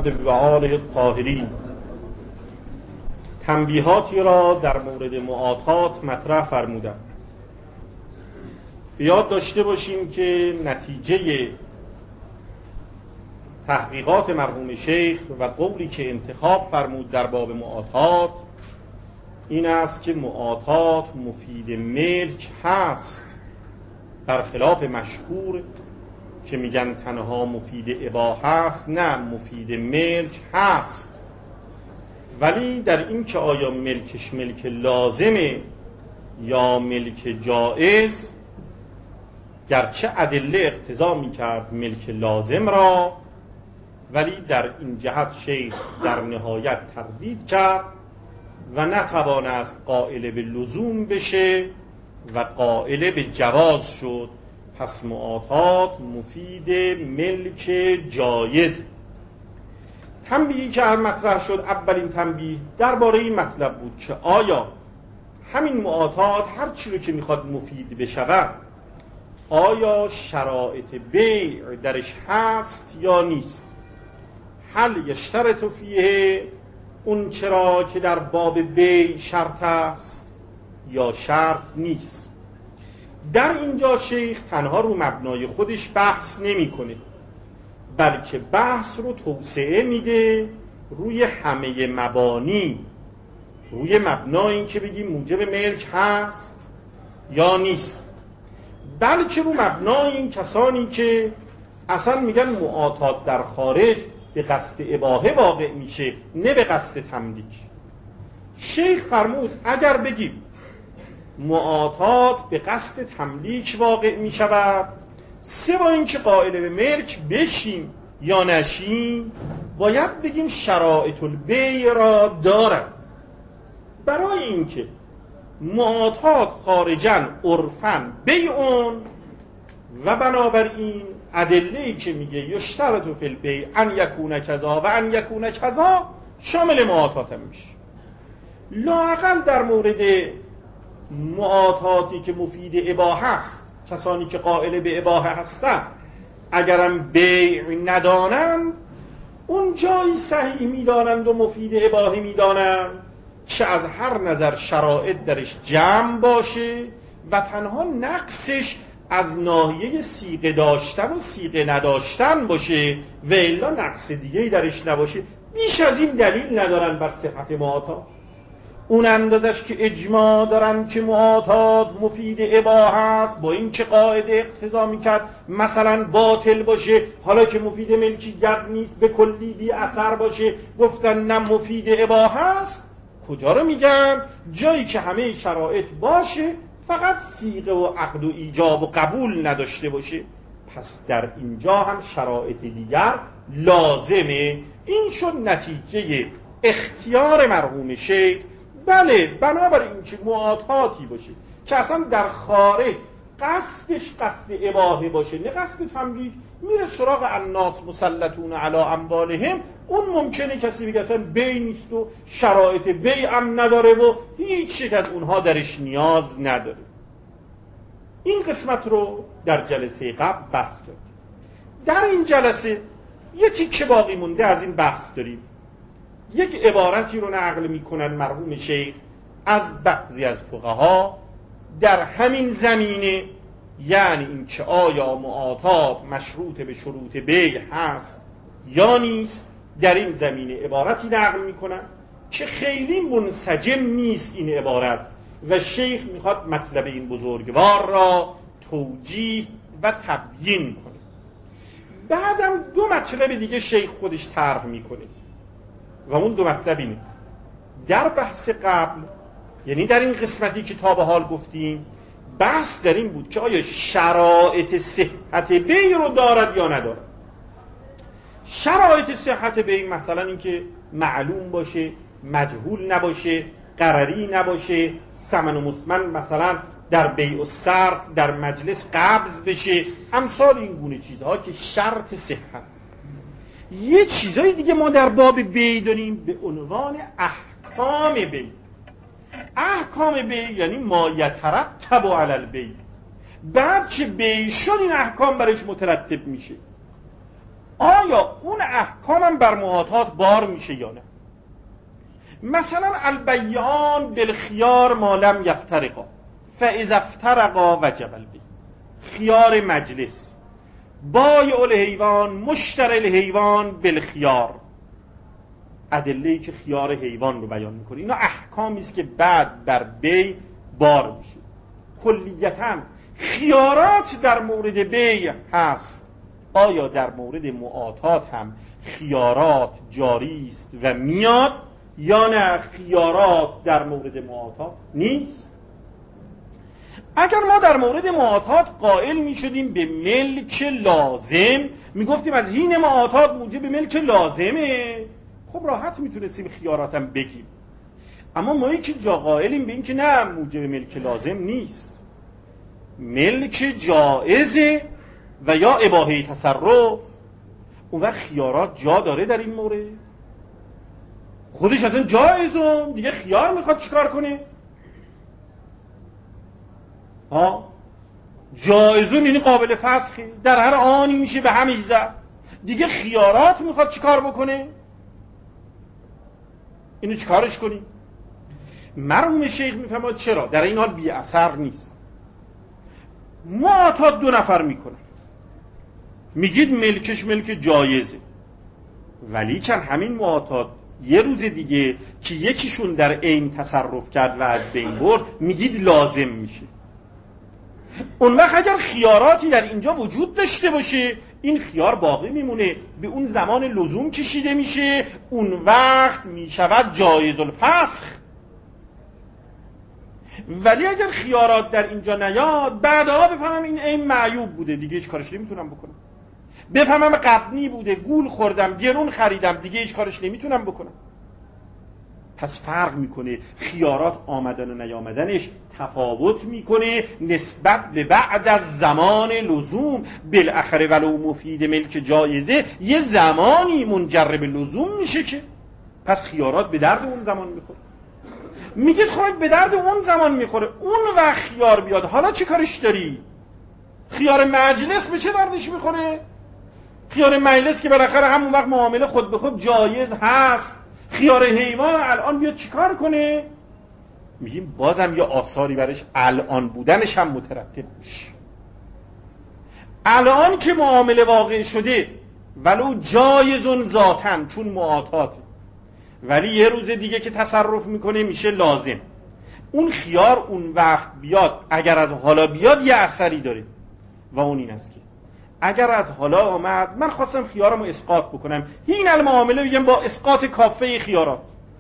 محمد و آله الطاهرین. تنبیهاتی را در مورد معاطات مطرح فرمودم. یاد داشته باشیم که نتیجه تحقیقات مرحوم شیخ و قولی که انتخاب فرمود در باب معاطات این است که معاطات مفید ملک هست، برخلاف مشهور که میگن تنها مفید اباحه هست. نه، مفید ملک هست، ولی در این که آیا ملکش ملک لازمه یا ملک جائز، گرچه ادله اقتضا میکرد ملک لازم را، ولی در این جهت شیخ در نهایت تردید کرد و نتوانست قائل به لزوم بشه و قائل به جواز شد. پس معاطات مفید ملک جایز. تنبیهی که مطرح شد، اولین تنبیه درباره این مطلب بود که آیا همین معاطات هر چی رو که میخواد مفید بشود، آیا شرایط بیع درش هست یا نیست؟ هل یشترط فیه اون چرا که در باب بیع شرط است یا شرط نیست؟ در اینجا شیخ تنها رو مبنای خودش بحث نمی‌کنه، بلکه بحث رو توسعه میده روی همه مبانی، روی مبنای این که بگیم موجب ملک هست یا نیست، بلکه رو مبنای این کسانی که اصلا میگن معاطات در خارج به قصد اباحه واقع میشه، نه به قصد تملیک. شیخ فرمود اگر بگیم معاطات به قصد تملیک واقع می شود، سوا اینکه قائل به ملک بشیم یا نشیم، باید بگیم شرایط البیع را دارد. برای اینکه معاطات خارجاً عرفاً بیعون و بنابراین ادله‌ای که میگه یشترط فی البیع ان یکون کذا و ان یکون کذا شامل معاطات هم میشه. لااقل در مورد معاطاتی که مفید اباحه است، کسانی که قائل به اباحه هستند اگرم بیع ندانند، اون جایی صحیح میدانند و مفید اباحه میدانند که از هر نظر شرایط درش جمع باشه و تنها نقصش از ناحیه صیغه داشتن و صیغه نداشتن باشه و الا نقص دیگه‌ای درش نباشه. بیش از این دلیل ندارن بر صحت معاطات. اون اندازش که اجماع دارن که معاطات مفید اباحه است، با این که قاعده اقتضا میکرد مثلا باطل باشه، حالا که مفید ملکیت نیست به کلی بی اثر باشه، گفتن نه مفید اباحه است. کجا رو میگن؟ جایی که همه شرایط باشه، فقط صیغه و عقد و ایجاب و قبول نداشته باشه. پس در اینجا هم شرایط دیگر لازمه. این شد نتیجه اختیار مرحوم شیخ. بله، بنابراین که معاطاتی باشه که اصلا در خارج قصدش قصد اباحه باشه نه قصد تملیک، میره سراغ الناس مسلطون علی اموالهم، اون ممکنه کسی بگه اصلا بیع نیست و شرایط بیع هم نداره و هیچ یک از اونها درش نیاز نداره. این قسمت رو در جلسه قبل بحث کردیم. در این جلسه یه تیکه باقی مونده از این بحث داریم. یک عبارتی رو نقل میکنن مرحوم شیخ از بعضی از فقها در همین زمینه، یعنی این که آیا معاطات مشروط به شروط بیع هست یا نیست. در این زمینه عبارتی نقل میکنن که خیلی منسجم نیست این عبارت و شیخ میخواد مطلب این بزرگوار را توجیه و تبیین کنه. بعدم دو مطلب دیگه شیخ خودش طرح میکنه و اون دو مطلب اینه. در بحث قبل، یعنی در این قسمتی که تا به حال گفتیم، بحث در این بود که آیا شرایط صحت بیع رو دارد یا ندارد. شرایط صحت بیع مثلا این که معلوم باشه، مجهول نباشه، قراری نباشه، ثمن و مسمن مثلا در بیع و صرف در مجلس قبض بشه، امثال این گونه چیزها که شرط صحت. یه چیزای دیگه ما در باب بیع داریم به عنوان احکام بیع. احکام بیع یعنی ما یترتب علی البیع، بعد چه بیع شد این احکام برش مترتب میشه. آیا اون احکامم بر معاطات بار میشه یا نه؟ مثلا البیعان بالخیار ما لم یفترقا فاذا افترقا وجب البیع. خیار مجلس، بایع الحیوان مشتری الحیوان بالخیار، ادله‌ای که خیار حیوان رو بیان میکنه. اینا احکامی است که بعد بر بیع بار میشه. کلیتاً خیارات در مورد بیع هست، آیا در مورد معاطات هم خیارات جاری است و میاد یا نه خیارات در مورد معاطات نیست؟ اگر ما در مورد معاطات قائل می شدیم به ملک لازم، می گفتیم از حین معاطات موجب ملک لازمه، خب راحت می تونستیم خیاراتم بگیم. اما ما که جا قائلیم به این که نه موجب ملک لازم نیست، ملک جائزه و یا اباحه تصرف، اون وقت خیارات جا داره در این مورد؟ خودش اصلا جایزه دیگه، خیار میخواد چیکار کنه؟ جایزون یعنی قابل فسخه، در هر آنی میشه به همش زد، دیگه خیارات میخواد چیکار بکنه؟ اینو چیکارش کنی؟ مرحوم شیخ میفهمد چرا در این حال بی اثر نیست. معاطات دو نفر میکنن، میگید ملکش ملک جایزه، ولی چند همین معاطات یه روز دیگه که یکیشون در عین تصرف کرد و از بین برد میگید لازم میشه. اون وقت اگر خیاراتی در اینجا وجود داشته باشه، این خیار باقی میمونه، به اون زمان لزوم کشیده میشه، اون وقت میشود جایز الفسخ. ولی اگر خیارات در اینجا نیاد، بعدها بفهمم این عین معیوب بوده، دیگه هیچ کارش نمیتونم بکنم. بفهمم قبنی بوده، گول خوردم، گرون خریدم، دیگه هیچ کارش نمیتونم بکنم. پس فرق میکنه، خیارات آمدن و نیامدنش تفاوت میکنه نسبت به بعد از زمان لزوم. بالاخره ولو مفید ملک جایزه یه زمانی منجر به لزوم میشه که پس خیارات به درد اون زمان میخوره. میگید خب به درد اون زمان میخوره، اون وقت خیار بیاد، حالا چه کارش داری؟ خیار مجلس به چه دردش میخوره؟ خیار مجلس که بالاخره همون وقت معامله خود به خود جایز هست. خیار حیوان الان بیاد چیکار کنه؟ میگیم بازم یه آثاری برش الان بودنش هم مترتب میشه. الان که معامله واقع شده ولو جایزون ذاتن چون معاطاته، ولی یه روز دیگه که تصرف میکنه میشه لازم. اون خیار اون وقت بیاد، اگر از حالا بیاد یه اثری داره و اون این است که اگر از حالا آمد من خواستم خیارمو اسقاط بکنم، این المعامله بگم با اسقاط کافه خیارات،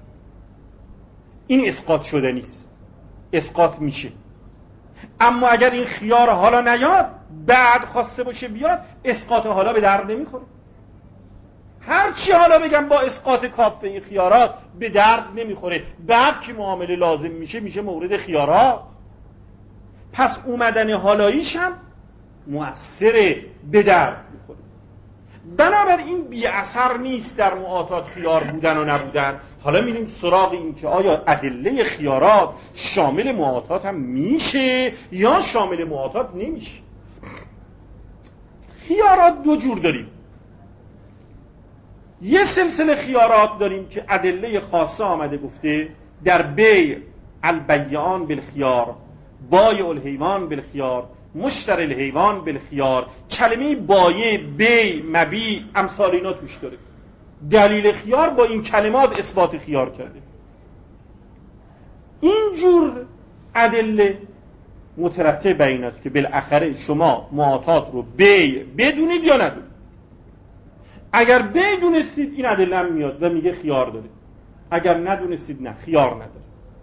این اسقاط شده نیست، اسقاط میشه. اما اگر این خیار حالا نیاد بعد خواسته باشه بیاد، اسقاط حالا به درد نمیخوره. هر چی حالا بگم با اسقاط کافه خیارات به درد نمیخوره، بعد که معامله لازم میشه میشه مورد خیارات. پس اومدن حالاییش هم مؤثر به درد میخوره. بنابراین بی اثر نیست در معاطات خیار بودن و نبودن. حالا میریم سراغ این که آیا ادله خیارات شامل معاطات هم میشه یا شامل معاطات نمیشه. خیارات دو جور داریم. یه سلسله خیارات داریم که ادله خاصه آمده گفته در بیع البیعان بالخیار، بایع الحیوان بالخیار، مشتری الحیوان بالخیار. کلمه بایع، بیع، مبیع امثال اینا توش داره. دلیل خیار با این کلمات اثبات خیار کرده. این جور ادله مترتب بر این است که بالاخره شما معاطات رو بیع بدونید یا ندونید. اگر بیع دونستید این ادله هم میاد و میگه خیار داره، اگر ندونستید نه خیار نداره.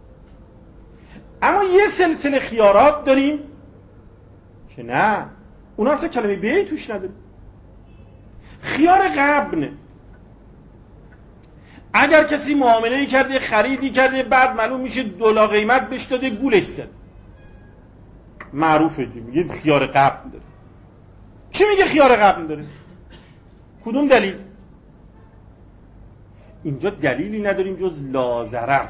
اما یه سلسله خیارات داریم که نه، اونا اصلا کلمه بیع توش نداره. خیار غبن، اگر کسی معامله کرده، خریدی کرده، بعد معلوم میشه $2 قیمت بهش داده، گولش زد، معروفه دیگه، میگه خیار غبن داره. چی میگه خیار غبن داره؟ کدوم دلیل؟ اینجا دلیلی نداریم جز لا ضرر.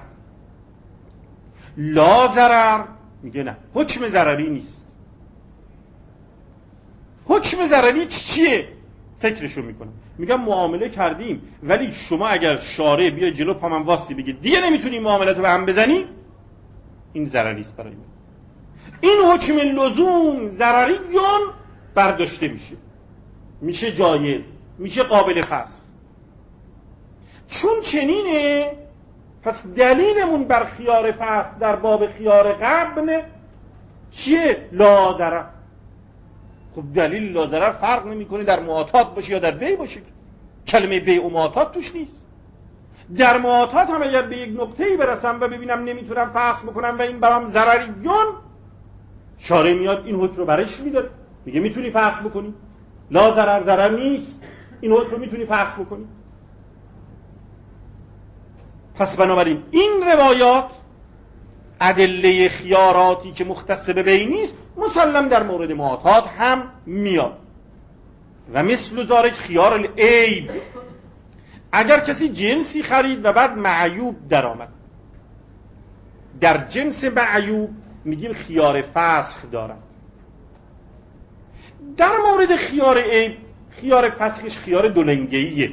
لا ضرر میگه نه، حکم ضرری نیست. حکم ضرری چیه؟ فکرشو میکنم. میگم معامله کردیم، ولی شما اگر شارع بیا جلو پا من واسی بگید دیگه نمیتونی معاملاتو به هم بزنی، این ضرری است برای من. این حکم لزوم ضرریون برداشته میشه جایز، میشه قابل فسخ. چون چنینه، پس دلیلمون بر خیار فسخ در باب خیار قبل چیه؟ لا ضرر. خب دلیل لا ضرر فرق نمیکنه در معاطات باشه یا در بیع باشه. کلمه بیع و معاطات توش نیست. در معاطات هم اگر به یک نقطه‌ای برسم و ببینم نمیتونم فسخ بکنم و این برام ضرریون، شارع میاد این حکم رو برش میداره، میگه میتونی فسخ بکنی. لا ضرر ضرر نیست، این حکم رو میتونی فسخ بکنی. پس بنابراین این روایات ادله خیاراتی که مختص به بیع نیست مسلم در مورد معاطات هم میاد. و مثل ذالک خیار العیب، اگر کسی جنسی خرید و بعد معیوب در آمد، در جنس معیوب میگیم خیار فسخ دارد. در مورد خیار عیب، خیار فسخش خیار دولنگه‌ایه،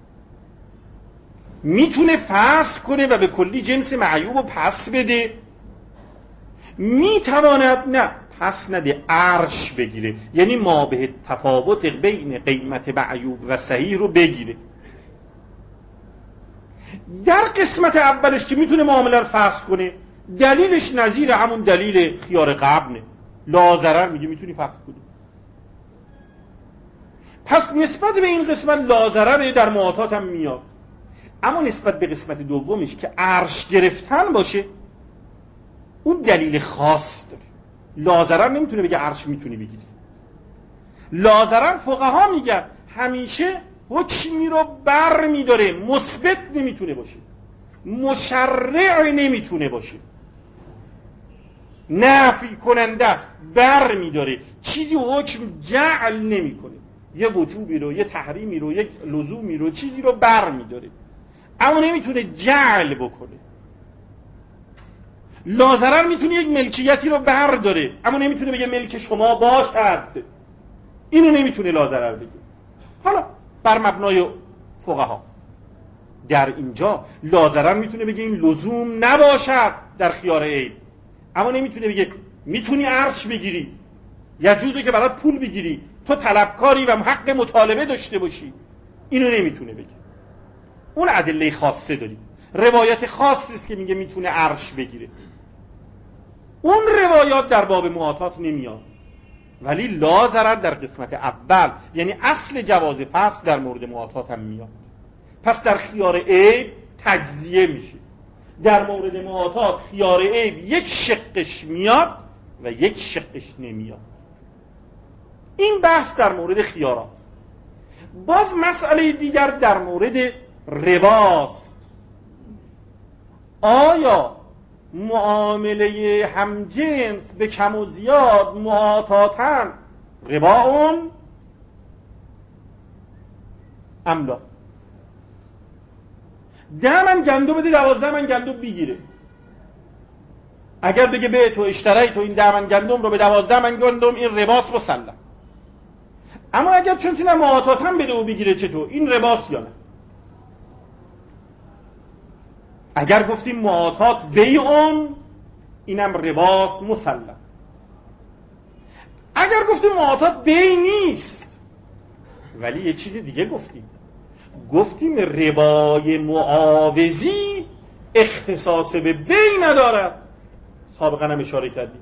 میتونه فسخ کنه و به کلی جنس معیوب رو پس بده، میتواند نه پس نده، عرش بگیره، یعنی ما به تفاوت بین قیمت معیوب و صحیح رو بگیره. در قسمت اولش که میتونه معامله رو فسخ کنه، دلیلش نظیر همون دلیل خیار قبله، لا ضرر، میگه میتونی فسخ کنی. پس نسبت به این قسمت لا ضرر در معاطات هم میاد. اما نسبت به قسمت دومش که عرش گرفتن باشه، اون دلیل خاص داره. لا ضرر نمیتونه بگه عرش میتونی بگیری. لا ضرر فقها میگن همیشه حکمی رو بر میداره، مثبت نمیتونه باشه، مشرع نمیتونه باشه، نفی کننده است، بر میداره، چیزی حکم جعل نمیکنه، یه وجوبی رو، یه تحریمی رو، یه لزومی رو، چیزی رو بر میداره، اما نمیتونه جعل بکنه. لا ضرر میتونه یک ملکیتی رو برداره، اما نمیتونه بگه ملک شما باشد، اینو نمیتونه لا ضرر بگه. حالا بر مبنای فقها در اینجا لا ضرر میتونه بگه این لزوم نباشد در خیار عیب، اما نمیتونه بگه میتونی عرش بگیری، یجوزه که برات پول بگیری، تو طلبکاری و حق مطالبه داشته باشی، اینو نمیتونه بگه. اون ادله خاصه داریم، روایت خاصی است که میگه میتونه عرش بگیره. اون روایات در باب معاطات نمیاد، ولی لا ضرر در قسمت اول، یعنی اصل جواز فسخ، در مورد معاطات هم میاد. پس در خیار عیب تجزیه میشه، در مورد معاطات خیار عیب یک شقش میاد و یک شقش نمیاد. این بحث در مورد خیارات. باز مسئله دیگر در مورد رباست. آیا معامله همجنس به کم و زیاد معاطاتاً رباون ام لا؟ 10 من گندم بده 12 من گندم بگیره. اگر بگه به تو اشتری تو این 10 من گندم رو به 12 من گندم، این رباست مسلم. اما اگر چون تینم معاطاتاً بده و بگیره، چطور؟ این رباست یا نه؟ اگر گفتیم معاطات بیعون، اینم رباست مسلم. اگر گفتیم معاطات بیع نیست، ولی یه چیز دیگه گفتیم ربای معاوضی اختصاص به بیع ندارد. سابقا هم اشاره کردیم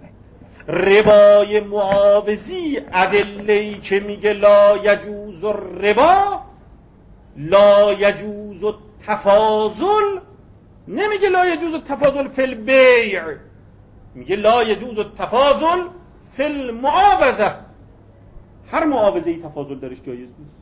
ربای معاوضی ادله‌ای که میگه لا یجوز الربا، لا یجوز التفاضل، نمیگه لا یجوز التفاضل فی البیع، میگه لا یجوز التفاضل فی المعاوضه. هر معاوضه‌ای تفاضل درش جایز نیست.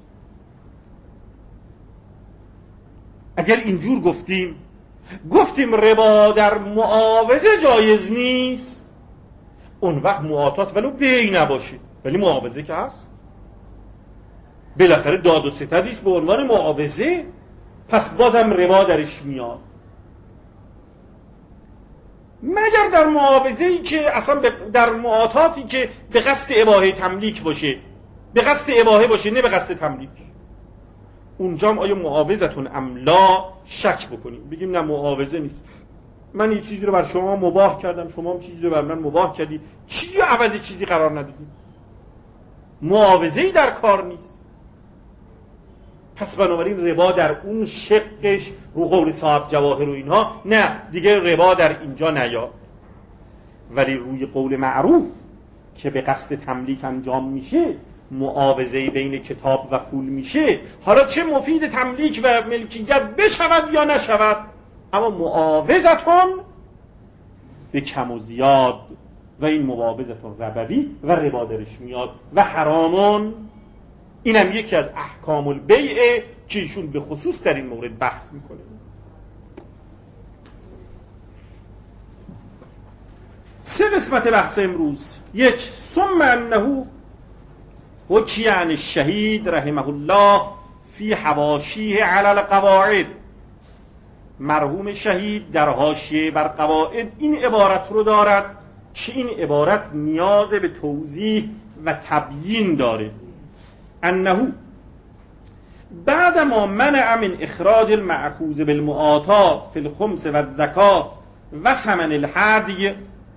اگر اینجور گفتیم ربا در معاوضه جایز نیست، اون وقت معاطات ولو بیع نباشه ولی معاوضه که هست، بالاخره داد و ستدیش به عنوان معاوضه، پس بازم ربا درش میاد. مگر در معاوضه‌ای که اصلا در معاطاتی که به قصد اباحه تملیک باشه، به قصد اباحه باشه نه به قصد تملیک، اونجا آیا معاوضتون املا شک بکنیم، بگیم نه معاوضه نیست، من یه چیزی رو بر شما مباح کردم، شما هم چیزی رو بر من مباح کردی، چیزی رو عوض چیزی قرار ندادیم، معاوضه‌ای در کار نیست. پس بنابراین ربا در اون شقش رو قول صاحب جواهر و اینها نه دیگه ربا در اینجا نیا، ولی روی قول معروف که به قصد تملیک انجام میشه، معاوضه بین کتاب و پول میشه، حالا چه مفید تملیک و ملکیت بشود یا نشود، اما معاوضتون به کم و زیاد و این معاوضتون ربوی و ربا درش میاد و حرامون. اینم یکی از احکام البیع که ایشون به خصوص در این مورد بحث میکنه. 3 قسمت بحث امروز. 1 ثم انه حکی عن الشهید رحمه الله فی حواشیه علی القواعد، مرحوم شهید در حاشیه بر قواعد این عبارت رو دارد که این عبارت نیاز به توضیح و تبیین داره. انه بعد ما منع من اخراج المأخوذ بالمعاطات فی الخمس و الزکات و ثمن الهدی،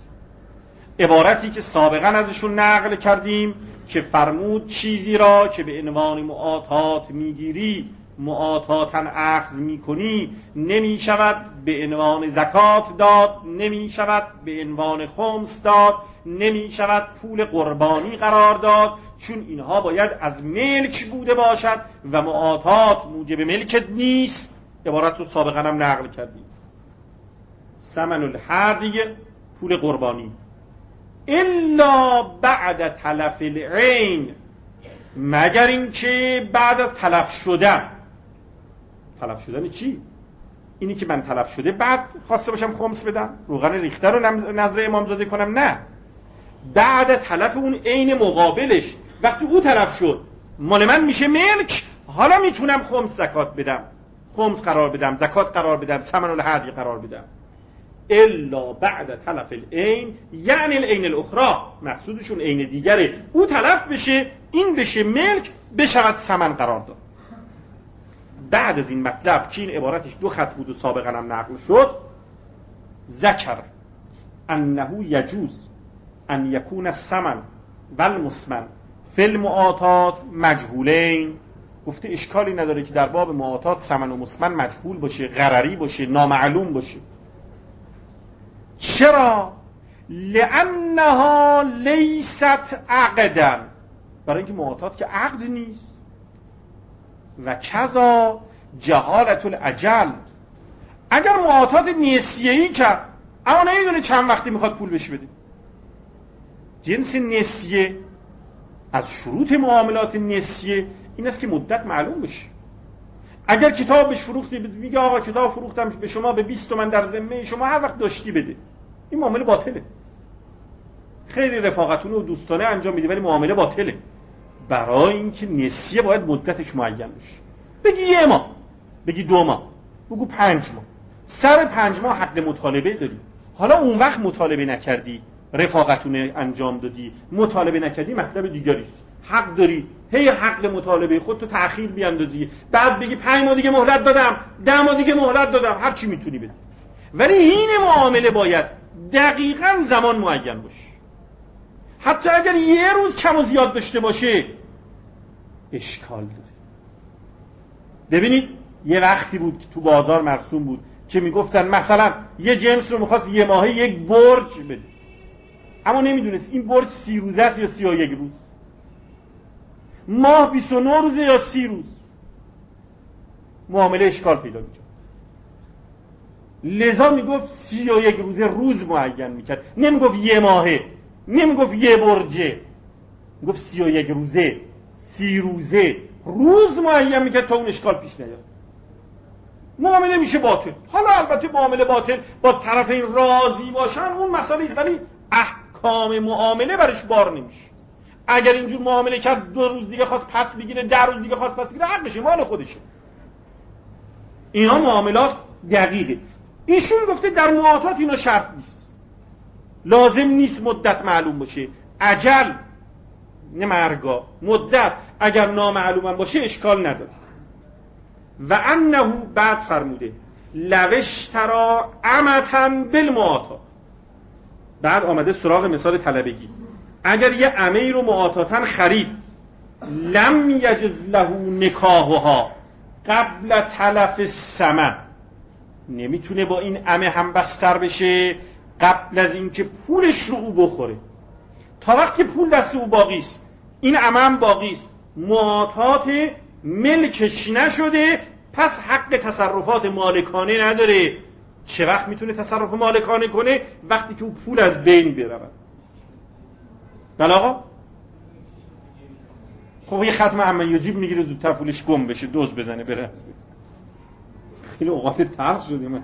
عبارتی که سابقا ازشون نقل کردیم که فرمود چیزی را که به عنوان معاطات میگیری، معاطاتا اخذ میکنی، نمی شود به عنوان زکات داد، نمی شود به عنوان خمس داد، نمی شود پول قربانی قرار داد، چون اینها باید از ملک بوده باشد و معاطات موجب ملکت نیست. عبارت رو سابقا هم نقل کردیم. ثمن الهدی، پول قربانی، الا بعد تلف العین، مگر این که بعد از تلف شدن. تلف شدن چی؟ اینی که من تلف شده بعد خواسته باشم خمس بدم، روغن ریخته رو نظر امامزاده کنم، نه، بعد تلف اون عین مقابلش، وقتی او تلف شد مال من میشه ملک، حالا میتونم خمس زکات بدم، خمس قرار بدم، زکات قرار بدم، ثمن الهدی قرار بدم. الا بعد تلف العین، یعنی العین الاخرى، مقصودشون عین دیگره، او تلف بشه، این بشه ملک، بشود ثمن قرار داد. بعد از این مطلب که این عبارتش 2 خط بود و سابقا هم نقل شد، ذکر انه یجوز ان یکون الثمن و المثمن فی المعاطات مجهولین، گفته اشکالی نداره که در باب معاطات ثمن و مثمن مجهول باشه، غرری باشه، نامعلوم باشه. چرا؟ لانها لیست عقدا، برای اینکه معاطات که عقد نیست. و کذا جهالت الاجل، اگر معاطات نسیه‌ای کرد اما نمیدونه چند وقتی میخواد پول بهش بده، جنس نسیه از شروط معاملات نسیه این است که مدت معلوم بشه. اگر کتاب بهش فروختی میگه آقا کتاب فروختم به شما به 20 تومن، در ذمه شما هر وقت داشتی بده، این معامله باطله. خیلی رفاقتونه و دوستانه انجام میده ولی معامله باطله. برای اینکه نسیه باید مدتش معین بشه. بگی 1 ماه، بگی 2 ماه، بگو 5 ماه، سر 5 ماه حق مطالبه داری. حالا اون وقت مطالبه نکردی، رفاقتونه انجام دادی، مطالبه نکردی، مطلب دیگری است. حق داری هی حق مطالبه خودتو تأخیر بیاندازی، بعد بگی 5 ماه دیگه مهلت دادم، 10 ماه دیگه مهلت دادم، هر چی میتونی بدی. ولی این معامله باید دقیقاً زمان معین باشه. حتی اگر 1 روز کم و زیاد داشته باشه اشکال داره. ببینید یه وقتی بود تو بازار مرسوم بود که میگفتن مثلا یه جنس رو میخواست 1 ماهه 1 برج بده، اما نمیدونست این برج 30 روزه است یا 31 روز، ماه 29 روزه یا 30 روز، معامله اشکال پیدا میکرد. لذا میگفت 31 روزه روز معین میکرد، نمیگفت 1 ماهه، نمیگفت 1 برجه، میگفت 31 روزه، 30 روزه، روز معین میکرد تا اون اشکال پیش نیاد. معامله میشه باطل. حالا البته معامله باطل باز طرفین راضی باشن اون مسئله است، ولی احکام معامله برش بار نمیشه. اگر اینجور معامله کرد 2 روز دیگه خواست پس بگیره، 10 روز دیگه خواست پس بگیره، حقشه، مال خودشه. اینا معاملات دقیقه. ایشون گفته در معاطات اینا شرط نیست، لازم نیست مدت معلوم باشه، اجل نه مرگا، مدت اگر نامعلوم باشه اشکال نداره. و انه بعد فرموده لوشترا امتن بالمعاطا، بعد آمده سراغ مثال طلبگی. اگر یه عمه رو معاطاتن خرید، لم یجز له نکاحها قبل تلف الثمن، نمیتونه با این عمه هم بستر بشه قبل از اینکه پولش رو او بخوره. تا وقتی پول دست او باقی است، این عمه هم باقی است، معاطات ملکش نشده، پس حق تصرفات مالکانه نداره. چه وقت میتونه تصرف مالکانه کنه؟ وقتی که او پول از بین برود. بله آقا؟ خب یه ختم عمه یجیب میگیره زودتر پولش گم بشه، دوز بزنه بره. خیلی اوقات تلخ شده من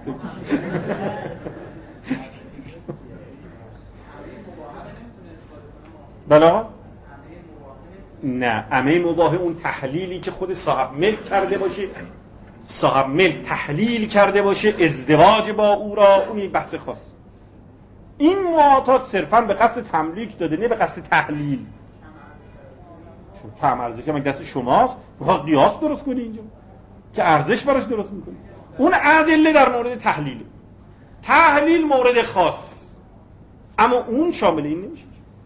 بله آقا؟ نه، عمه مباح اون تحلیلی که خود صاحب ملک کرده باشه، صاحب ملک تحلیل کرده باشه ازدواج با او را، اون بحث خاص. این معاطات صرفا به قصد تملیک داده، نه به قصد تحلیل. چون طعم ارزش هم دست شماست، میخواد قیاس درست کنی اینجا که ارزش براش درست میکنی. اون ادله در مورد تحلیل، تحلیل مورد خاص است، اما اون شامل این نمیشه.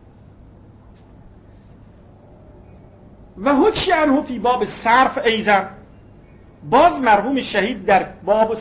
و حکی عنه فی باب صرف ایزن، باز مرحوم شهید در باب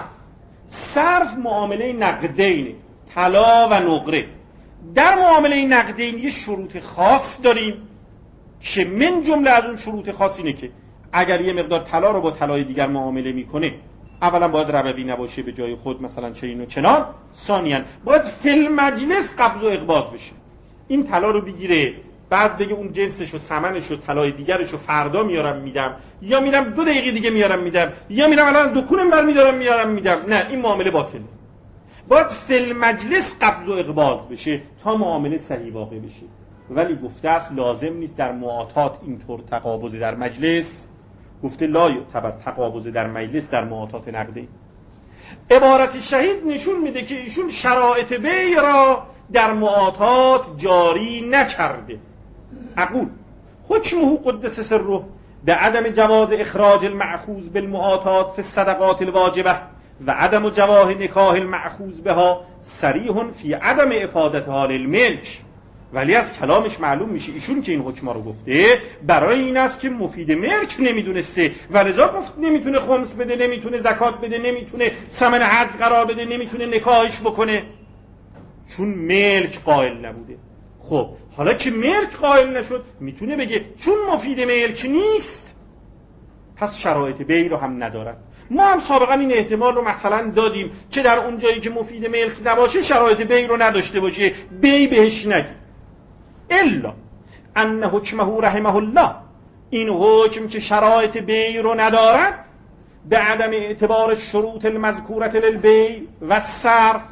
صرف معامله نقدینه، طلا و نقره. در معامله نقدین یه شروط خاص داریم که من جمله از اون شروط خاص اینه که اگر یه مقدار طلا رو با طلای دیگر معامله میکنه، اولا باید ربوی نباشه به جای خود، مثلا چنین و چنان. ثانیاً باید فی المجلس قبض و اقباض بشه، این طلا رو بگیره بعد بگه اون جنسش و ثمنش و طلای دیگرش رو فردا میارم میدم، یا میرم 2 دقیقه دیگه میارم میدم، یا میرم الان دکونم برمیدارم میارم میدم. نه، این معامله باطله. باید فی المجلس قبض و اقباض بشه تا معامله صحیح واقع بشه. ولی گفته است لازم نیست در معاطات اینطور تقابض در مجلس، گفته لا یعتبر تقابض در مجلس در معاطات نقدی. عبارت شهید نشون میده که ایشون شرایط بیع را در معاطات جاری نکرده. اقول حکمه قدس سره به عدم جواز اخراج المأخوذ بالمعاطات فی الصدقات الواجبه و عدم جواز نکاح المأخوذ بها صریح فی عدم افادتها للملک. ولی از کلامش معلوم میشه ایشون که این حکما رو گفته برای این است که مفید ملک نمیدونسته و لذا گفت نمیتونه خمس بده، نمیتونه زکات بده، نمیتونه ثمن حج قرار بده، نمیتونه نکاحش بکنه، چون ملک قائل نبوده. خب حالا که ملک قائل نشد میتونه بگه چون مفید ملک نیست پس شرایط بیع رو هم ندارد. ما هم سابقا این احتمال رو مثلا دادیم که در اون جایی که مفید ملک نباشه شرایط بیع رو نداشته باشه، بیع بهش نگی. الا ان حکمه رحمه الله، این حکم که شرایط بیع رو ندارد به عدم اعتبار شروط المذکورة للبیع و صرف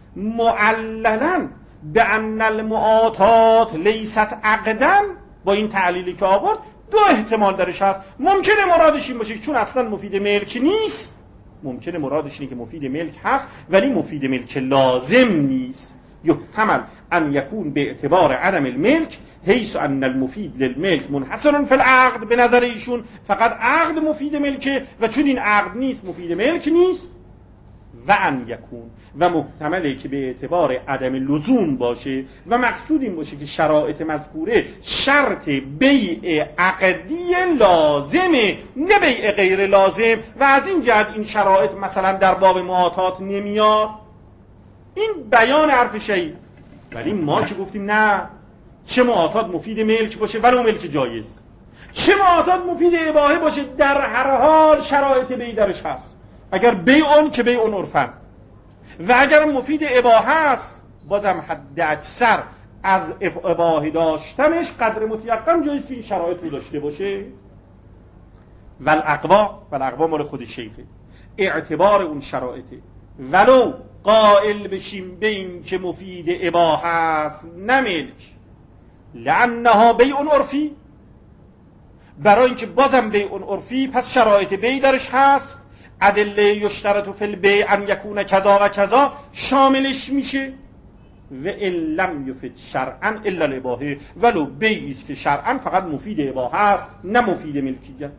معللا به ان المعاطات لیست عقدا. با این تعلیلی که آورد 2 احتمال درش هست. ممکنه مرادش این باشه چون اصلا مفید ملک نیست، ممکنه مرادش اینه که مفید ملک هست ولی مفید ملک لازم نیست. یحتمل ان یکون به اعتبار عدم الملک حیث ان المفید للملک منحصر فی العقد. به نظر ایشون فقط عقد مفید ملکه و چون این عقد نیست مفید ملک نیست. و ان یکون و محتمله که به اعتبار عدم لزوم باشه و مقصود این باشه که شرایط مذکوره شرط بیع عقدی لازمه نه بیع غیر لازم و از این جهت این شرایط مثلا در باب معاطات نمیاد. این بیان حرف شهید. ولی ما که گفتیم نه، چه معاطات مفید ملک باشه ولو ملک جایز، چه معاطات مفید اباحه باشه، در هر حال شرایط بیع درش هست. اگر بیعون که بیعون عرفن و اگر مفید اباحه است بازم حد اکثر از اباحه داشتنش قدر متیقن جایز که این شرایط رو داشته باشه. والاقوا مال خود شیخه، اعتبار اون شرایطه ولو قائل بشیم به این که مفید اباحه است نه ملک، لانها بیع عرفی، برای اینکه بازم بیع عرفی پس شرایط بیع درش هست. ادله یشترط فی البیع ان یکون کذا و کذا شاملش میشه. و ان لم یفد شرعا الا الاباحه، ولو بیعی است که شرعا فقط مفید اباحه است نه مفید ملکیت.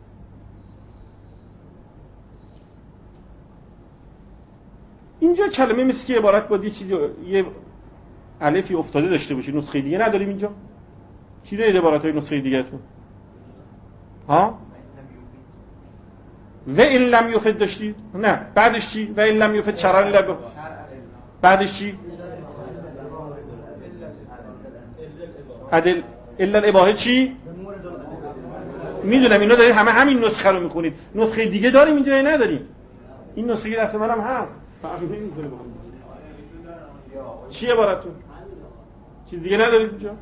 اینجا کلمه مثل که عبارت بود یه چیزی یه الفی افتاده داشته باشه، نسخه دیگه نداریم اینجا. چی دارید عبارت‌های نسخه دیگه تو؟ ها؟ و این لم یفد داشتید؟ نه، بعدش چی؟ و این لم یفد شرعا لب. بعدش چی؟ عدل الا الاباحه چی؟ میدونم اینا دارید همه همین نسخه رو میخونید. نسخه دیگه داریم اینجا یا نداریم؟ این نسخه دست منم هست. فرقی نمیکنه با هم. چی عبارتون؟ چیز دیگه ندارید اینجا؟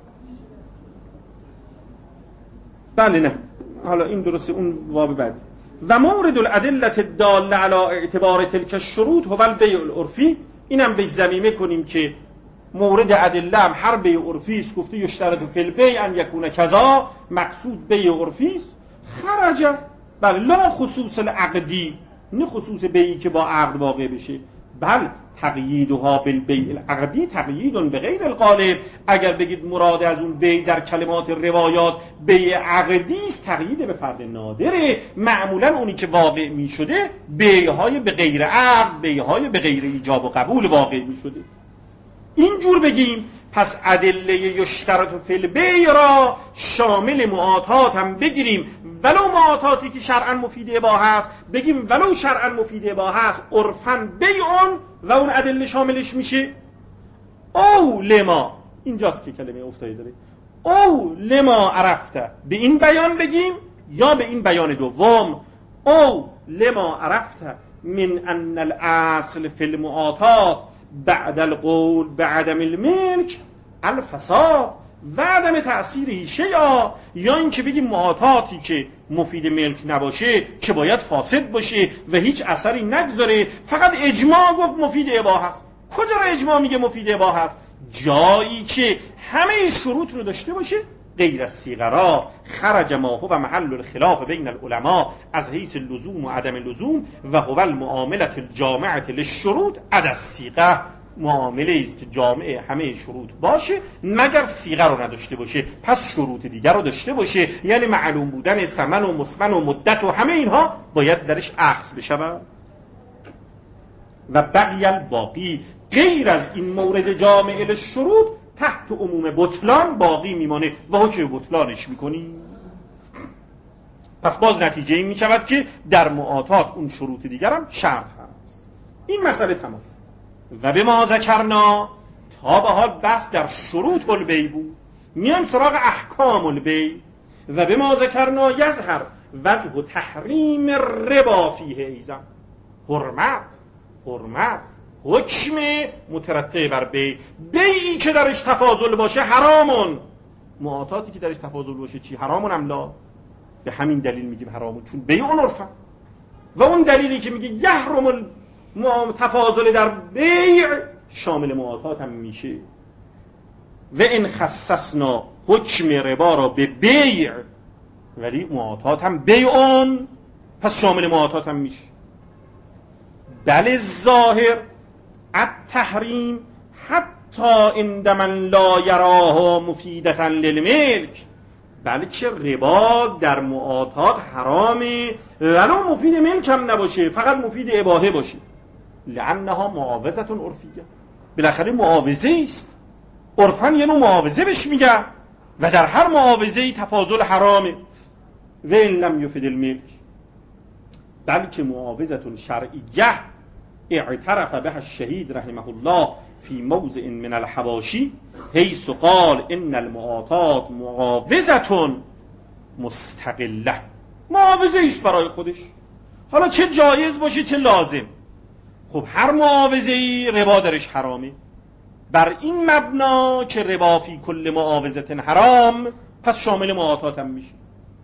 بله نه. حالا این درسته، اون باب بعدی. و مورد الادله الداله علی اعتبار تلک الشروط هو البیع العرفی. اینم به ضمیمه کنیم که مورد ادله هم هر بیع عرفی است. گفته یشترط فی البیع ان یکون کذا، مقصود بیع عرفی است. خرج بله لا خصوص العقدی، نه خصوص بیعی که با عقد واقع بشه، بل تقییدها بالبیع العقدی تقیید بغیر الغالب. اگر بگید مراد از اون بیع در کلمات روایات بیع عقدی است، تقیید به فرد نادره. معمولا اونی که واقع می شده بیعهای به غیر عقد، بیعهای به غیر ایجاب و قبول واقع می شده. اینجور بگیم پس ادله یشترط فی البیع را شامل معاطات هم بگیریم، ولو معاطاتی که شرعا مفید اباحه است، بگیم ولو شرعا مفید اباحه است عرفاً بیعون و اون ادله شاملش میشه. او لما، اینجاست که کلمه افتاده داره، او لما عرفته، به این بیان بگیم یا به این بیان دوم. او لما عرفته من ان الاصل فی المعاطات بعد القول بعدم الملک الفساد و عدم تأثیره شیئا، یا این که بگیم معاطاتی که مفید ملک نباشه که باید فاسد باشه و هیچ اثری نگذاره، فقط اجماع گفت مفید اباحه است. کجا را اجماع میگه مفید اباحه است؟ جایی که همه شروط رو داشته باشه غیر از صیغه. خرج ما هو محل الخلاف بین العلماء از حیث اللزوم و عدم اللزوم و هو المعامله الجامعه للشروط عدا الصیغه. معامله است که جامعه همه شروط باشه مگر صیغه رو نداشته باشه، پس شروط دیگر رو داشته باشه، یعنی معلوم بودن ثمن و مسمن و مدت و همه اینها باید درش اخذ بشه. و بقی الباقی، غیر از این مورد جامع للشروط تحت عموم بطلان باقی میمانه. و حکم بطلانش میکنی. پس باز نتیجه این میشود که در معاطات اون شروط دیگر هم شرط هست. این مسئله تمام. و به ما ذکرنا، تا به حال بس در شروط البیع بود، میان سراغ احکام البیع. و به ما ذکرنا یظهر وجه تحریم ربا فیه ایضا. حرمت حکم مترتب بر بیع، بیعی که درش تفاضل باشه حرامون، معاطاتی که درش تفاضل باشه چی؟ حرامون املا. به همین دلیل میگیم حرامون، چون بیع عرفا. و اون دلیلی که میگه یحرم تفاضل در بیع شامل معاطات هم میشه. و ان خصصنا حکم ربا را به بیع، ولی معاطات هم بیعون، پس شامل معاطات هم میشه. بل ظاهر التحریم حتی عند من لا یراها مفیدة للملک، بلکه ربا در معاطات حرامه ولو مفید ملک هم نباشه، فقط مفید اباحه باشه. لانها معاوضه عرفیه، بالاخره معاوضه است. عرفاً یه نوع معاوضه بهش میگن و در هر معاوضه‌ای تفاضل حرامه. و ان لم یفد الملک، بلکه معاوضه شرعیه اعترف بها الشهید رحمه الله فی موضع من الحواشی حیث قال ان المعاطات معاوضه مستقله. معاوضه ایست برای خودش، حالا چه جایز باشه چه لازم. خب هر معاوضه‌ای ربا درش حرامه، بر این مبنا که ربا فی کل معاوضه حرام، پس شامل معاطات هم میشه.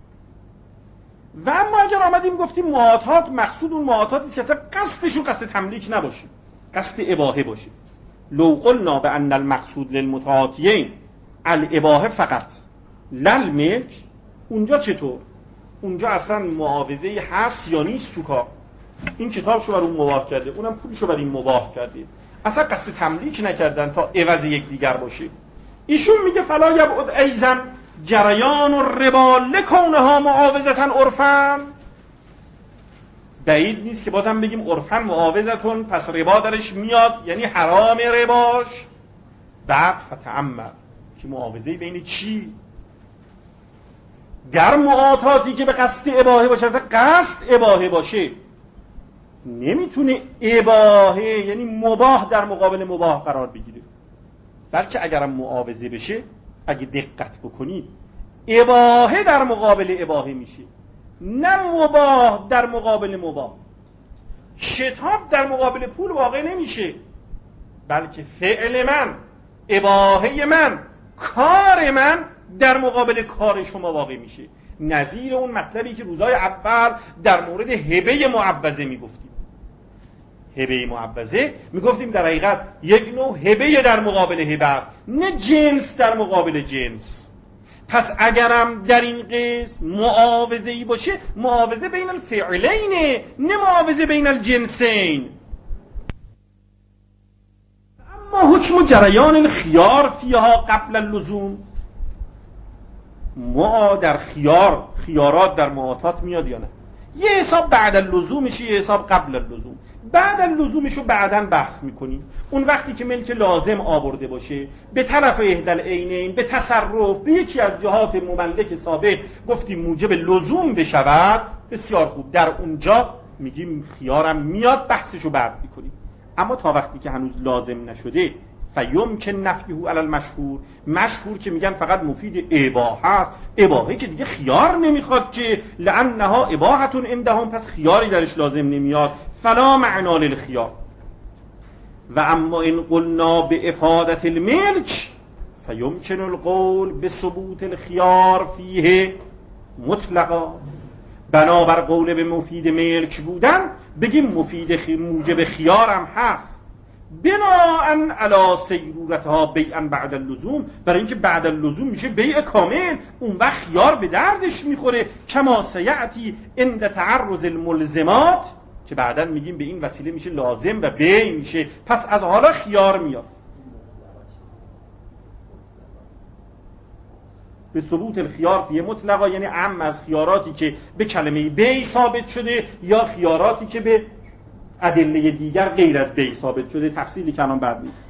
و اما اگر آمدیم گفتیم معاطات، مقصود اون معاطاتی که اصلا قصدشون قصد تملیک نباشه، قصد اباحه باشه. لو قلنا بان المقصود للمتعاطیین الاباحه فقط لل ملک، اونجا چطور؟ اونجا اصلا معاوضه هست یا نیست تو کار؟ این کتابشو بر اون مباح کرده، اونم پولشو بر این مباح کرده. اصلا قصد تملیک نکردن تا عوض یکدیگر باشه. ایشون میگه فلا یبعد ایضا جریان الربا لکونها معاوضة عرفا، بعید نیست که بازم بگیم عرفا معاوضتون، پس ربا درش میاد، یعنی حرام رباش. بعد فتعمد که معاوضه بین چی؟ در معاطاتی که به قصد اباحه باشه. اصلا قصد اباحه باشه نمیتونه اباحه یعنی مباح در مقابل مباح قرار بگیره، بلکه اگرم معاوضه بشه اگه دقت بکنید اباحه در مقابل اباحه میشه، نه مباح در مقابل مباح. شتاب در مقابل پول واقع نمیشه، بلکه فعل من، اباحه من، کار من در مقابل کار شما واقع میشه. نظیر اون مطلبی که روزای اول در مورد هبه معوضه میگفتیم. هبه معوضه میگفتیم در حقیقت یک نوع هبه در مقابل هبه است، نه جنس در مقابل جنس. پس اگرم در این قسم معاوضه ای باشه، معاوضه بین الفعلین، نه معاوضه بین الجنسین. اما حکم جریان الخيار فیها قبل اللزوم، در خیارات در معاطات میاد یا نه؟ یه حساب بعد اللزوم میشه، یه حساب قبل اللزوم. بعد اللزومشو بعداً بحث میکنیم. اون وقتی که ملک لازم آورده باشه به طرف احدال عینین، به تصرف به یکی از جهات مملک ثابت گفتیم موجب لزوم بشود، بسیار خوب، در اونجا میگیم خیارم میاد، بحثشو بعد میکنیم. اما تا وقتی که هنوز لازم نشده، فیمکن نفیه علی المشهور، مشهور که میگن فقط مفید اباحه است، اباحه که دیگه خیار نمیخواد که لانها اباحتون عندهم، پس خیاری درش لازم نمیاد، فلا معنا للخیار. و اما این قلنا به افادت الملک فیمکن القول به ثبوت الخیار فیه مطلقا، بنابر قول به مفید ملک بودن بگیم مفید موجب خیارم هست، بناءً علی سیرورتها بیعاً بعد اللزوم، برای اینکه بعد اللزوم میشه بیع کامل، اون وقت خیار به دردش میخوره، کما سیعتی عند تعرض الملزمات، که بعداً میگیم به این وسیله میشه لازم و بیع میشه، پس از حالا خیار میاد. به ثبوت الخیار فیه مطلقا یعنی عام از خیاراتی که به کلمه بیع ثابت شده یا خیاراتی که به ادله دیگر غیر از بیع ثابت شده، تفصیلی که الان بعد میگم.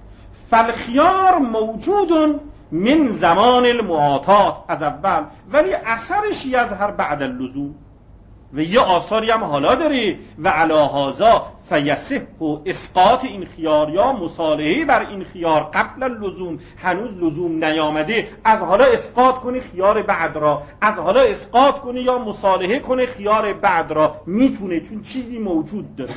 فالخیار موجود من زمان المعاطات، از اول، ولی اثرش یظهر بعد اللزوم، و یه آثاری هم حالا داره. و علی هذا فیصح اسقاط این خیار یا مصالحه بر این خیار قبل اللزوم، هنوز لزوم نیامده، از حالا اسقاط کنی خیار بعد را، از حالا اسقاط کنی یا مصالحه کنی خیار بعد را، میتونه، چون چیزی موجود داره.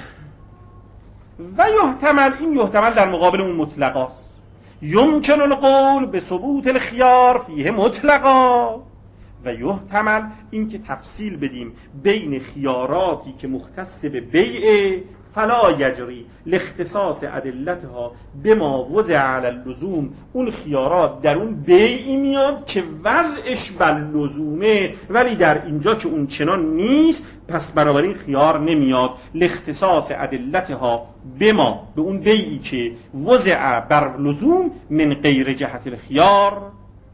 و یحتمل، این یحتمل در مقابل اون مطلقاست، یمکن القول به ثبوت الخیار فیه مطلقا، و یحتمل این که تفصیل بدیم بین خیاراتی که مختص به بیع فلا یجری لاختصاص ادلتها بما وضع علی اللزوم، اون خیارات در اون بیعی میاد که وضعش بر لزومه، ولی در اینجا که اون چنان نیست، پس بنابراین خیار نمیاد. لاختصاص ادلتها بما، به اون بیعی که وضع بر لزوم من غیر جهت الخیار،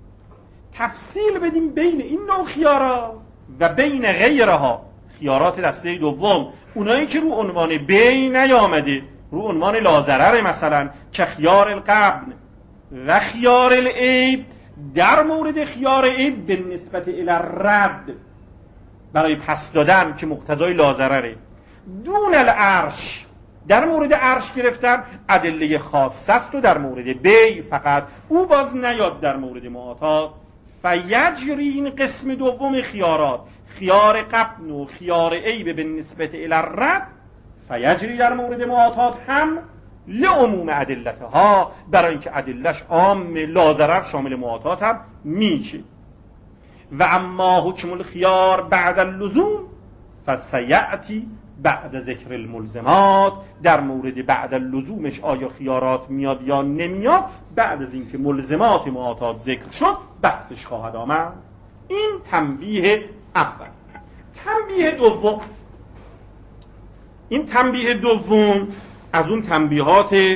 تفصیل بدیم بین این نوع خیارات و بین غیرها، خیارات دسته دوم، اونایی که رو عنوان بیع نیامده، رو عنوان لازرر، مثلا که خیار القبن و خیار العیب. در مورد خیار عیب به نسبت الی الرد، برای پس دادن که مقتضای لازرره، دون العرش، در مورد عرش گرفتن ادله خاصه است و در مورد بیع فقط، او باز نیاد در مورد معاطات. فیجری، این قسم دوم خیارات، خیار قبن و خیار عیب به نسبت الی الرد، فیجری در مورد معاطات هم لعموم ادلتها، برای اینکه ادلش عام، لازرر شامل معاطات هم میشه. و اما حکم الخیار بعد اللزوم فسیأتی بعد ذکر الملزمات، در مورد بعد اللزومش آیا خیارات میاد یا نمیاد، بعد از اینکه ملزمات معاطات ذکر شد بحثش خواهد آمد. این تنبیه اول. تنبیه دوم، این تنبیه دوم از اون تنبیهات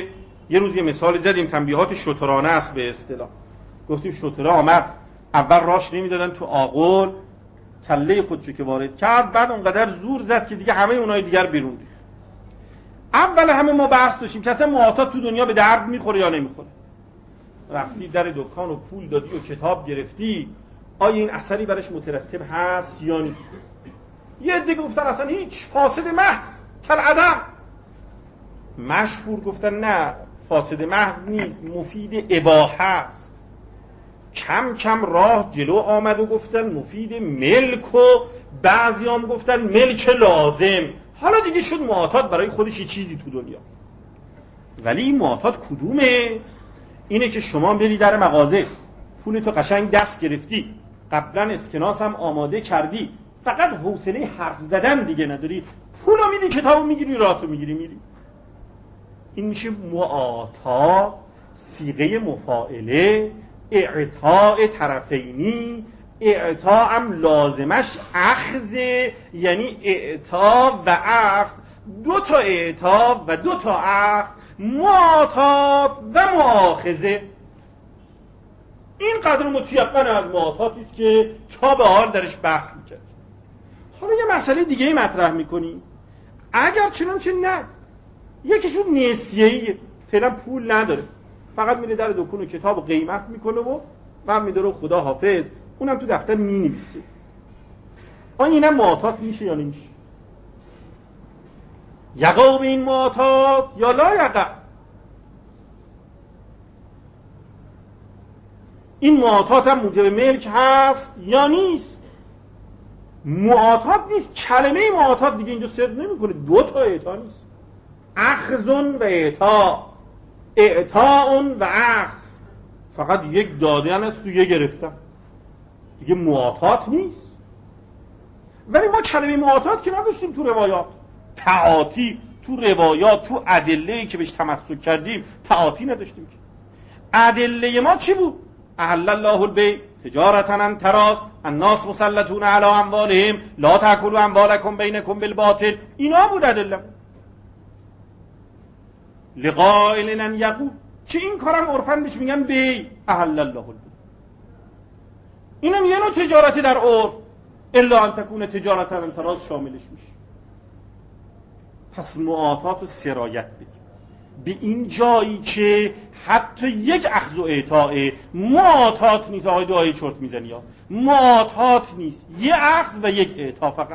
یه روز یه مثال زدیم، تنبیهات شترانه است به اصطلاح. گفتیم شتره آمد اول راش نمیدادن تو آغل، کله خودشو که وارد کرد، بعد اونقدر زور زد که دیگه همه اونای دیگر بیرون ریخت. اول همه ما بحث داشتیم که اصلا معاطات تو دنیا به درد میخوره یا نمیخوره. رفتی در دکان و پول دادی و کتاب گرفتی، آیا این اثری برش مترتب هست یا نیست؟ یه عده گفتن اصلا هیچ، فاسد محض کالعدم. مشهور گفتن نه، فاسد محض نیست، مفید اباحه است. کم کم راه جلو آمد و گفتن مفید ملک، و بعضیام گفتن ملک لازم. حالا دیگه شد معاطات برای خودش یه چیزی تو دنیا. ولی این معاطات کدومه؟ اینه که شما بری در مغازه، پولتو قشنگ دست گرفتی، قبلا اسکناس هم آماده کردی، فقط حوصله حرف زدن دیگه نداری، پولو میدی، کتابو میگیری، راهتو میگیری میری. این میشه معاطات، صیغه مفاعله، اعطاء طرفینی. اعطاء هم لازمش اخذ، یعنی اعطاء و اخذ، دو تا اعطاء و دو تا اخذ، معاطات و مؤاخذه. این قدر متیقن از معاطاتی است که تا به حال درش بحث میکرد. حالا یه مسئله دیگه مطرح میکنیم. اگر چنانچه نه، یکیشون نسیه‌ایه، فعلا پول نداره، فقط میره در دکون و کتاب و قیمت میکنه و من میداره خدا حافظ، اونم تو دفتر مینویسه. آن اینم معاطات میشه یا نمیشه؟ یقع به این معاطات یا لا یقع؟ این معاطات هم موجب ملک هست یا نیست؟ معاطات نیست، کلمه معاطات دیگه اینجا صدق نمیکنه، دو تا اعطا نیست، اخذون و اعطا، اعطاون و اخذ، فقط یک دادن است و یک گرفتن، دیگه معاطات نیست. ولی ما کلمه معاطات که نداشتیم تو روایات، تعاطی تو روایات، تو ادله‌ای که بهش تمسک کردیم تعاطی نداشتیم. که ادله ما چی بود؟ احل الله البیع تجارتا عن تراض الناس مسلطون علی اموالهم لا تاکلوا اموالکم بینکم بالباطل. اینا بود ادله. لقائل ان یقول، چه این کارم عرفاً بهش میگن بیع، احل الله البیع. اینم یه نوع تجارتی در عرف، الا ان تکون تجارتا عن تراض شاملش میشه. پس معاطات و سرایت بدیم به این جایی که حتی یک اخذ و اعطاء معاطات نیست. آقای دعایی چرت میزنی یا معاطات نیست، یه اخذ و یک اعطاء فقط.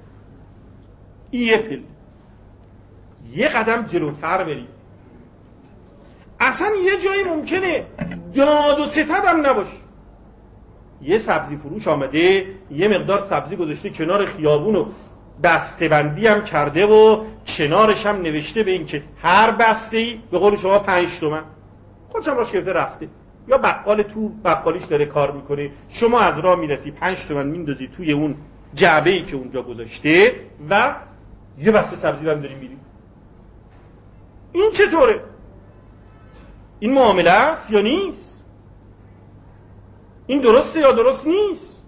یه پل یه قدم جلوتر بریم. اصلا یه جایی ممکنه داد و ستد هم نباشه. یه سبزی فروش آمده، یه مقدار سبزی گذاشته کنار خیابون و بسته‌بندی هم کرده و کنارش هم نوشته به این که هر بسته‌ای به قول شما 5 تومن، خودش هم باش گرفته رفته. یا بقال تو بقالیش داره کار میکنه، شما از راه میرسی 5 تومن میندازی توی اون جعبه‌ای که اونجا گذاشته و یه بسته سبزی هم داری میری. این چطوره؟ این معامله است یا نیست؟ این درسته یا درست نیست؟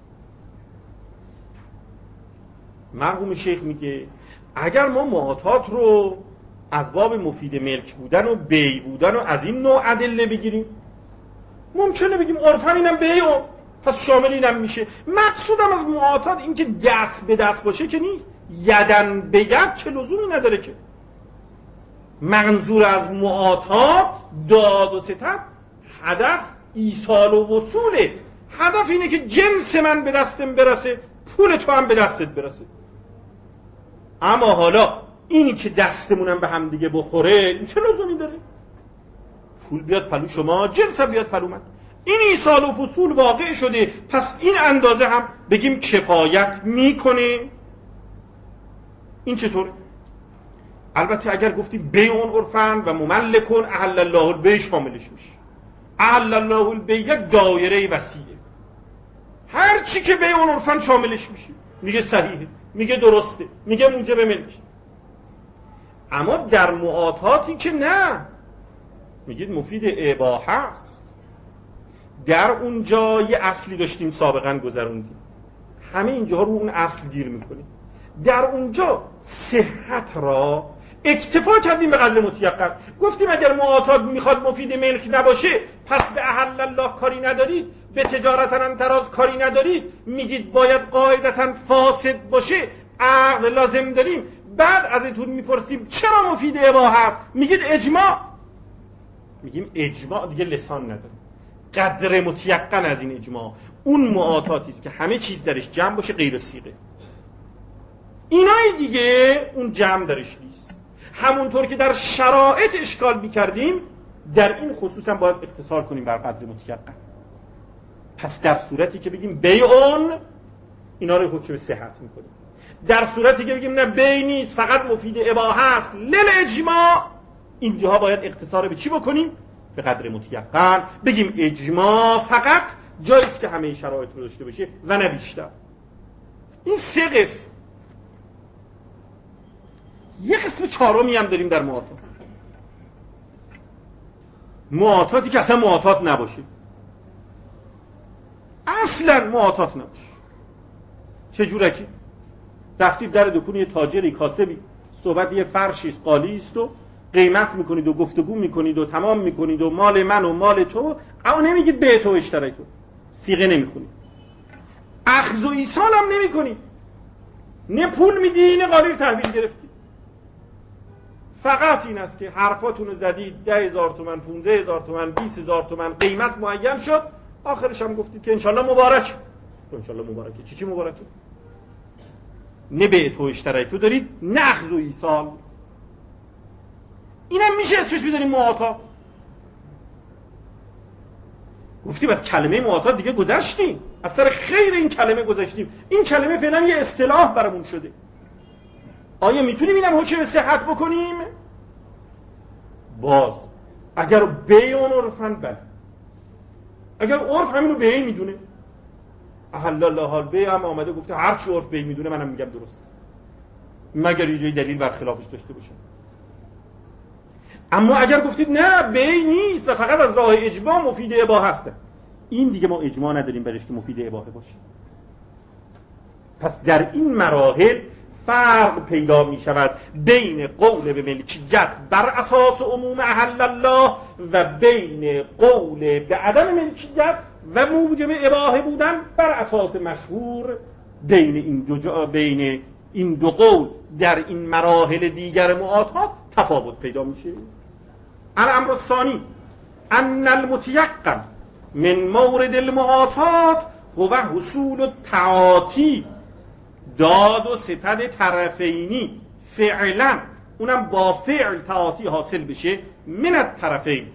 مرحوم شیخ میگه اگر ما معاطات رو از باب مفید ملک بودن و بیع بودن و از این نوع ادله بگیریم، ممکنه بگیم عرفاً اینم بیع، پس شامل اینم میشه. مقصودم از معاطات این که دست به دست باشه که نیست، یدن به ید که لزومی نداره. که منظور از معاطات داد و ستد هدف ایصال و وصوله. هدف اینه که جنس من به دستم برسه، پول تو هم به دستت برسه. اما حالا اینی که دستمونم به هم دیگه بخوره، این چه لزومی داره؟ پول بیاد پلو شما، جنس هم بیاد پلو من. این ایصال و وصول واقع شده، پس این اندازه هم بگیم کفایت میکنه. این چطوره؟ البته اگر گفتیم بیعون عرفاً و مملکون احل الله البیع شاملش میشه. احل الله البیع یک دایره وسیعه، هر چی که بیعون عرفاً شاملش میشه. میگه صحیحه، میگه درسته، میگه موجب ملک. اما در معاطاتی که نه، میگید مفید اباحه است. در اونجا یه اصلی داشتیم سابقاً گذروندیم، همه اینجا رو اون اصل گیر میکنیم. در اونجا صحت را اکتفا کردیم به قدر متیقن. گفتیم اگر معاطات میخواد مفید ملک نباشه پس به احل الله کاری ندارید، به تجارتن انتراز کاری ندارید، میگید باید قاعدتا فاسد باشه، عقد لازم داریم. بعد از اینطور میپرسیم چرا مفید اباحه است، میگید اجماع. میگیم اجماع دیگه لسان نداره. قدر متیقن از این اجماع اون معاطاتی است که همه چیز درش جمع باشه غیر صیغه. اینای دیگه اون جمع درش نیست. همونطور که در شرایط اشکال میکردیم در این خصوص هم باید اختصار کنیم بر قدر متیقن. پس در صورتی که بگیم بیعون، اینا رو حکم صحت میکنیم. در صورتی که بگیم نه بیع نیست فقط مفید اباحه است للاجماع، اینجاها باید اختصار به چی بکنیم؟ به قدر متیقن. بگیم اجماع فقط جاییست که همه شرایط رو داشته باشه و نه بیشتر. این سه قسم. یه قسم چهارمی هم داریم در معاطات. معاطاتی که اصلا معاطات نباشه، اصلا معاطات نباشه. چجورکی؟ رفتید در دکون یه تاجری کاسبی، صحبت یه فرشیست قالیست و قیمت میکنید و گفتگو میکنید و تمام میکنید و مال من و مال تو، اما نمیگید به تو اشترای تو، صیغه نمیخونید، اخذ و ایصال هم نمیکنید، نه پول میدی نه قالی تحویل گرفتی. فقط این است که حرفاتون رو زدید 10,000 تومان، 15,000 تومان، 20,000 تومان قیمت معین شد، آخرش هم گفتید که انشالله مبارک. تو انشالله مبارکه. چی مبارکه؟ نه به تو اشترای تو دارید نه اخذ و ایصال. اینم میشه اسمش بذاریم معاطات. گفتیم از کلمه معاطات دیگه گذشتیم، از سر خیر این کلمه گذشتیم. این کلمه فعلا یه اصطلاح برامون شده. آیا میتونیم اینم حکم صحت بکنیم؟ باز اگر بیع و عرفن بله. اگر عرف همینو بیع میدونه، احل الله البیع هم آمده گفته هر چی عرف بیع میدونه منم میگم درست، مگر یه جای دلیل برخلافش داشته باشه. اما اگر گفتید نه بیع نیست و فقط از راه اجماع مفید اباحه هست، این دیگه ما اجماع نداریم برش که مفید اباحه باشه. پس در این مراحل فرق پیدا می شود بین قول به ملکیت بر اساس عموم احل الله و بین قول به عدم ملکیت و موجب اباحه بودن بر اساس مشهور. بین این دو قول در این مراحل دیگر معاطات تفاوت پیدا میشه. الامر الثانی ان المتيقن من مورد المعاطات هو حصول التعاطی، داد و ستد طرفینی، فعلا اونم با فعل تعاطی حاصل بشه، من الطرفین.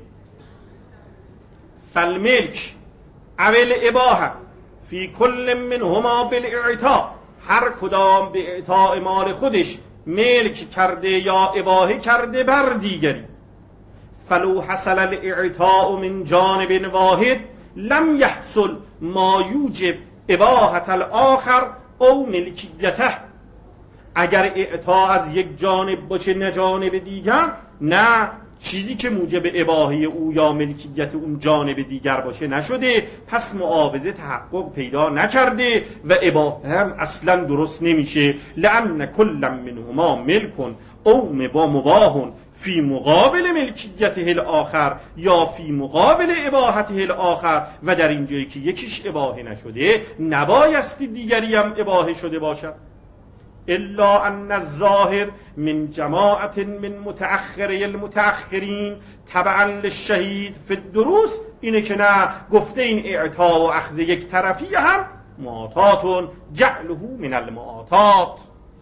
فالملک اول اباحه فی کل منهما بالاعطاء، هر کدام به اعطاء مال خودش ملک کرده یا اباحه کرده بر دیگری. فلو حصل الاعطاء من جانب واحد لم يحصل ما یوجب اباحة الاخر او ملکیته. اگر اعطا از یک جانب باشه نه جانب دیگر، نه چیزی که موجب اباحه او یا ملکیت اون جانب دیگر باشه نشده، پس معاوضه تحقق پیدا نکرده و اباحه هم اصلا درست نمیشه. لأن کل منهما ملکن او مباح فی مقابل ملکیته الاخر یا فی مقابل اباحته الاخر. و در اینجایی که یکیش اباحه نشده نبایستی دیگری هم اباحه شده باشد. الا ان الظاهر من جماعت من متأخری المتأخرین تبعا للشهید فی الدروس، اینه که نه گفته این اعطا و اخذ یک طرفی هم معاطات جعله من المعاطات.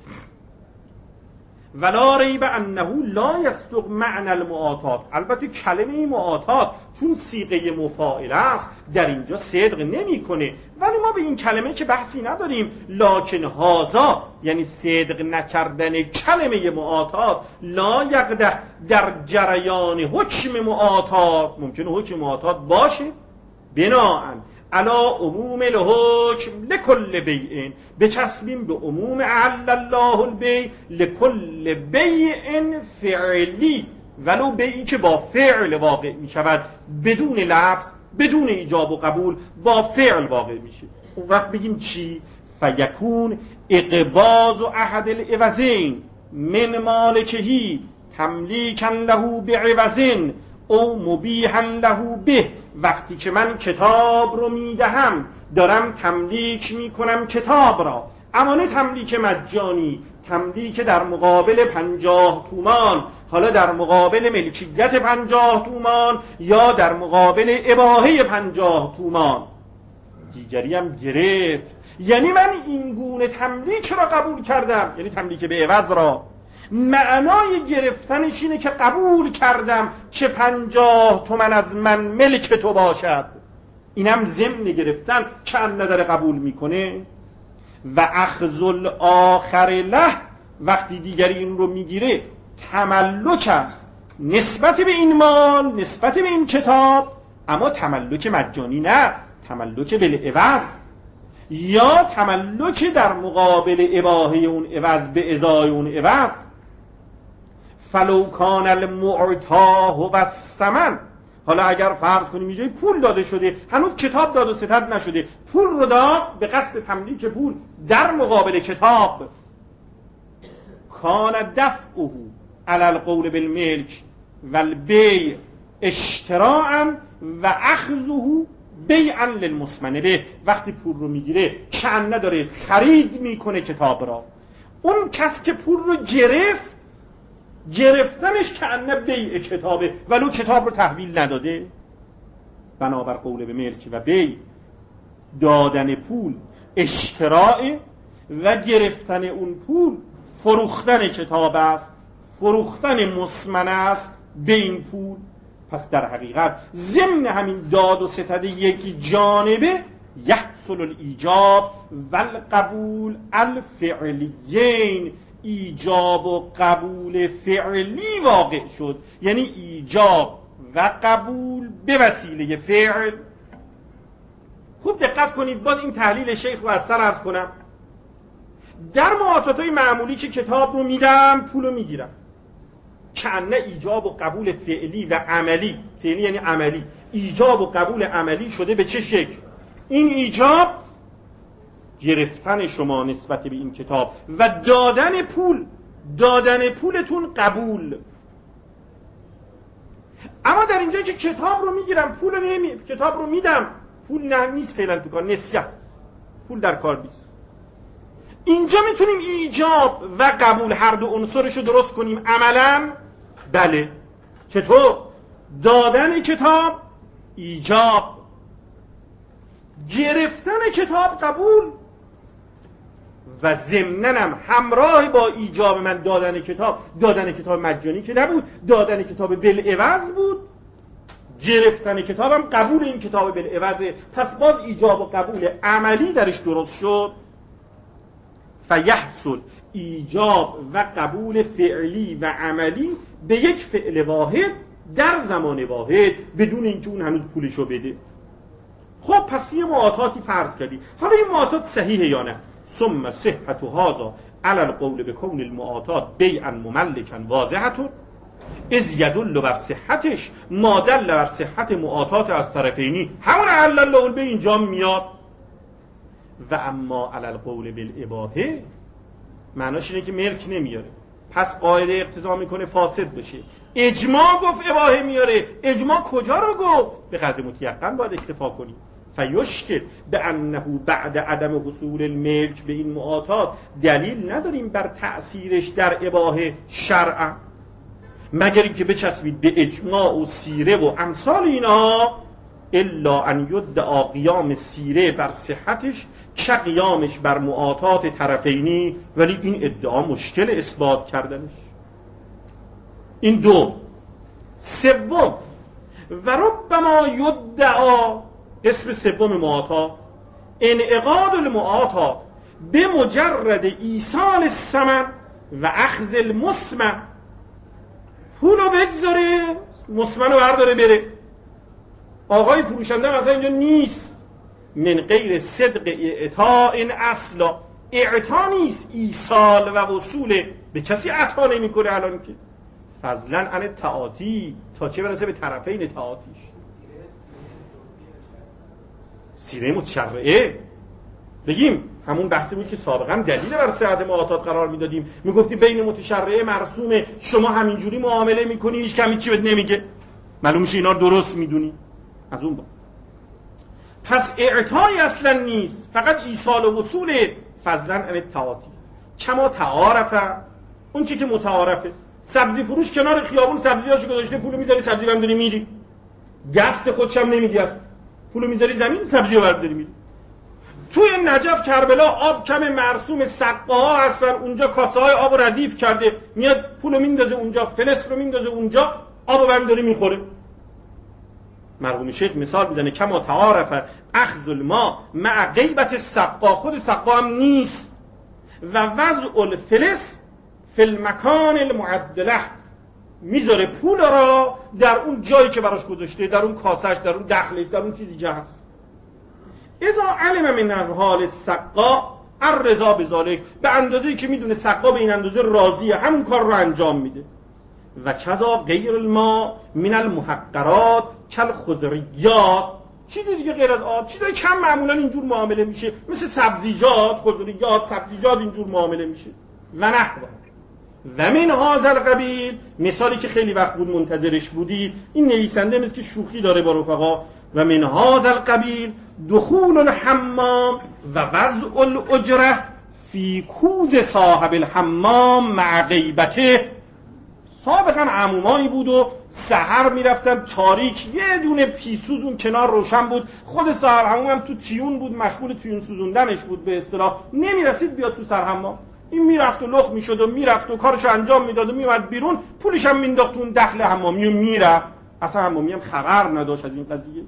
ولا ریب انه لا یصدق معنی المعاطات. البته کلمه معاطات چون صیغه مفاعله است در اینجا صدق نمیکنه، ولی ما به این کلمه که بحثی نداریم. لکن هذا یعنی صدق نکردن کلمه معاطات لا یقدح در جریان حکم معاطات. ممکنه حکم معاطات باشه بناءً علا عموم الحکم لکل بیع، بچسبیم به عموم احل الله البیع لکل بیع فعلی، ولو بیعی که با فعل واقع می شود بدون لفظ، بدون ایجاب و قبول، با فعل واقع میشه. اون وقت بگیم چی؟ فیکون اقباض احد العوضین من مالکهی تملیکا له بعوض او مبیحا له به. وقتی که من کتاب رو میدهم دارم تملیک میکنم کتاب را، اما نه تملیک مجانی، تملیک در مقابل 50 تومان، حالا در مقابل ملکیت 50 تومان یا در مقابل اباحه 50 تومان. دیگری هم گرفت، یعنی من این گونه تملیک را قبول کردم، یعنی تملیک به عوض را. معنای گرفتنش اینه که قبول کردم که 50 تومن از من ملک تو باشد. اینم ضمن گرفتن چند نداره قبول میکنه. و اخذ الاخر له، وقتی دیگری این رو میگیره تملک است نسبت به این مال، نسبت به این کتاب، اما تملک مجانی نه، تملک بالعوض، یا تملک در مقابل اباحه اون عوض به ازای اون عوض. فلو کان المعطاه و الثمن، حالا اگر فرض کنیم اینجای پول داده شده، هنوز کتاب داد و ستد نشده، پول رو داد به قصد تملیک پول در مقابل کتاب. کان دفعه علی القول بالملک والبیع اشتراعا و اخذه بیعا للمثمن به. وقتی پول رو میگیره چند نداره خرید میکنه کتاب را. اون کس که پول رو گرفت، گرفتنش کأنه بیع کتابه ولو کتاب رو تحویل نداده. بنابر قول به ملک و بیع دادن پول اشتراع و گرفتن اون پول فروختن کتاب است، فروختن مثمن است به این پول. پس در حقیقت ضمن همین داد و ستد یک جانبه یحصل الایجاب و القبول الفعلیین، ایجاب و قبول فعلی واقع شد، یعنی ایجاب و قبول به وسیله فعل. خوب دقت کنید، باز این تحلیل شیخ رو از سر عرض کنم. در معاطاتای معمولی که کتاب رو میدم پول رو میگیرم، چند ایجاب و قبول فعلی و عملی، فعلی یعنی عملی، ایجاب و قبول عملی شده به چه شکل؟ این ایجاب گرفتن شما نسبت به این کتاب و دادن پول، دادن پولتون قبول. اما در اینجا که کتاب رو میگیرم پول رو کتاب رو میدم، پول نه نیست فعلا تو کار، نسیه است، پول در کار نیست. اینجا میتونیم ایجاب و قبول هر دو عنصرش رو درست کنیم عملاً. بله. چطور؟ دادن کتاب ایجاب، گرفتن کتاب قبول، و ضمناً همراه با ایجاب من دادن کتاب مجانی که نبود، دادن کتاب بالعوض بود، گرفتن کتابم قبول این کتاب بالعوضه. پس باز ایجاب و قبول عملی درش درست شد. فیحصل ایجاب و قبول فعلی و عملی به یک فعل واحد در زمان واحد بدون اینکه اون هنوز پولشو بده. خب پس یه معاطاتی فرض کردی، حالا این معاطات صحیحه یا نه؟ ثم صحت هذا علی القول بکون المعاطات بیعا مملکا واضحه اذ یدل بر صحتش ما دل بر صحت معاطات از طرفینی، همون علی القول به اینجا میاد. و اما علی القول بالاباحه معناش اینه که ملک نمیاره، پس قاعده اقتضا میکنه فاسد بشه. اجماع گفت اباحه میاره، اجماع کجا رو گفت؟ به قدر متیقن باید اکتفا کنیم. فیشکل به انه بعد عدم حصول الملک به این معاطات دلیل نداریم بر تأثیرش در اباحه شرعا، مگر اینکه بچسبید به اجماع و سیره و امثال اینا، الا ان یدعا قیام سیره بر صحتش چه قیامش بر معاطات طرفینی، ولی این ادعا مشکل اثبات کردنش. این دو. سوم، و ربما یدعا، قسم سوم معاطات، انعقاد المعاطات به مجرد ایصال الثمن و اخذ المثمن. پولو بگذاره مثمنو برداره بره، آقای فروشنده مثلا اینجا نیست، من غیر صدق اعطاء این اصلا، اعطا نیست، ایصال و وصول، به کسی عطا نمی کنه الان که فضلا عن تعاطی، تا چه برسه به طرفین تعاطیش. سیره متشرعه بگیم همون بحثی بود که سابقا دلیل بر صحت معاطات قرار میدادیم، میگفتیم بین متشرع مرسوم شما همینجوری معامله میکنی هیچ کمی چی بهت نمیگه، معلوم میشه اینا درست میدونی. از اون با پس اعطایی اصلا نیست، فقط ایصال و وصول فضلا ان التعاطی کما تعارفه، اون چی که متعارفه. سبزی فروش کنار خیابون سبزیاشو گذاشته، پولو میذاری سبزی برداری میری، دست خودش هم نمیدی، اصلا پولو میذاری زمین سبزیو برداری میری. توی نجف کربلا آب کم مرسوم سقاها هستن، اونجا کاسه های آب ردیف کرده، میاد پولو میندازه اونجا، فلس رو میندازه اونجا، آبو برداری میخوره. مرحوم شیخ مثال میزنه کما تعارف اخذ الماء مع غیبت السقا، خود سقا هم نیست، و وضع الفلس فی المکان المعدله، میذاره پول را در اون جایی که براش گذاشته، در اون کاسش، در اون دخلش، در اون چیزی که هست. اذا علم من حال السقا الرضا بذلک، به اندازه‌ای که میدونه سقا به این اندازه راضیه همون کار رو انجام میده. و کذا غیر الماء من المحقرات کالخضریات، چیزی دیگه غیر از آب، چیزای کم معمولا اینجور معامله میشه، مثل سبزیجات، خضریات، سبزیجات اینجور معامله میشه. و نحوه و من هذا القبیل، مثالی که خیلی وقت بود منتظرش بودی، این نویسنده مثل که شوخی داره با رفقا. و من هذا القبیل دخول الحمام و وضع الاجره فی کوز صاحب الحمام مع غیبته. سابقا عمومایی بود و سحر میرفتن تاریک، یه دونه پیسوز اون کنار روشن بود، خود صاحب حمام هم تو تیون بود، مشغول تیون سوزوندنش بود به اصطلاح، نمیرسید بیاد تو سرحمام. این میرفت و لخ میشد و میرفت و کارشو انجام میداد و میومد بیرون، پولش هم مینداخت تو اون دخل حمامی و میرفت، اصلا حمامی هم خبر نداشت از این قضیه.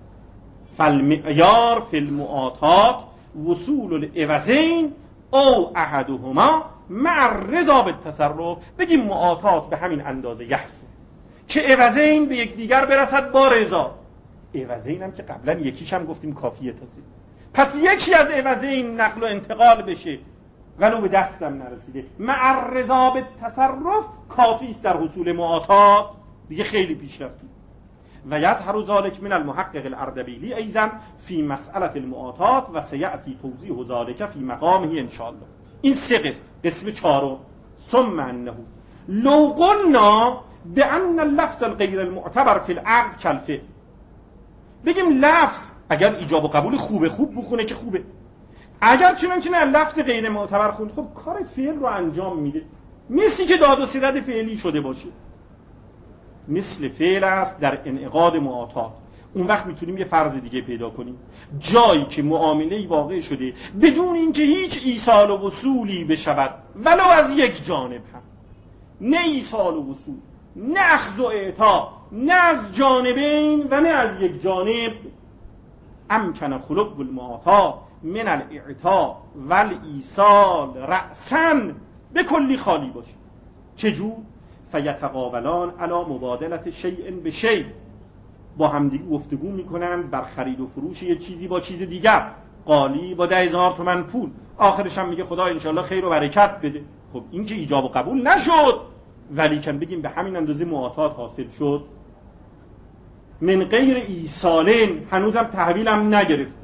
فالمعیار فی المعاطات وصول العوضین او احدهما مع الرضا بالتصرف. بگیم معاطات به همین اندازه یحصل که عوضین به یک دیگر برسد با رضا. عوضین هم که قبلا یکیش هم گفتیم کافیه تازه، پس یکی از عوضین نقل و انتقال بشه ولو به دستم نرسیده، مع الرضا بالتصرف کافی است در حصول معاطات، دیگه خیلی پیش رفتیم. و یظهر ذلک من المحقق الاردبیلی ایضا فی مسئله المعاطات و سیأتی توضیح ذلک فی مقامه ان شاء الله. این سه قسم چهارم. ثم انه لو قلنا بان اللفظ الغیر المعتبر فی العقد کالفعل، بگیم لفظ اگر ایجاب و قبول خوب بخونه که خوبه، اگر چنانچه لفظ غیر معتبر خوند خب کار فعل رو انجام میده، مثلی که داد و ستد فعلی شده باشه، مثل فعل است در انعقاد معاطات. اون وقت میتونیم یه فرض دیگه پیدا کنیم، جایی که معامله واقع شده بدون اینکه هیچ ایصال و وصولی بشود ولو از یک جانب هم، نه ایصال و وصول، نه اخذ و اعطا، نه از جانبین و نه از یک جانب، امکن خلق المعاطات من الاعطا و الایصال رأساً به کلی خالی باشه. چجور؟ فیتقابلان علی مبادلت شیء به شیء، با همدیگه گفتگو میکنن بر خرید و فروش یه چیزی با چیز دیگر. قالی با 10,000 تومان پول، آخرش هم میگه خدا انشالله خیر و برکت بده. خب این که ایجاب و قبول نشد، ولی کن بگیم به همین اندازه معاطات حاصل شد. من غیر ایصالین، هنوزم تحویلم نگرفت.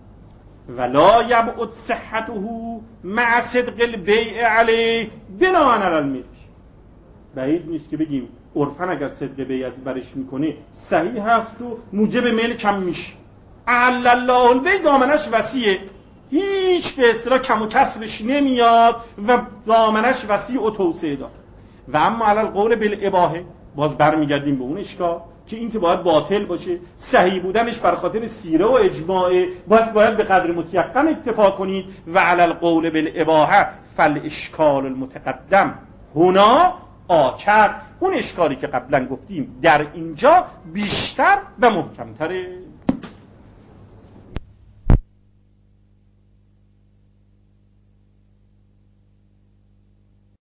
ولا یبعد صحته مع صدق البیع علیه بناء علی الملک، بعید نیست که بگیم عرفاً اگر صدق بیعت برش میکنه صحیح هست و موجب ملک هم میشه. اعل الله البیع دامنش وسیعه، هیچ به اصطلاح کم و کسرش نمیاد و دامنش وسیع و توسعه داره. و اما علی القول بالاباحه، باز برمیگردیم به اون اشکال که این که باید باطل باشه، صحیح بودنش بر خاطر سیره و اجماعه، باید به قدر متیقن اکتفا کنید. و علی القول بالاباحه فالاشکال المتقدم هنا آکد، اون اشکالی که قبلا گفتیم در اینجا بیشتر و محکمتره.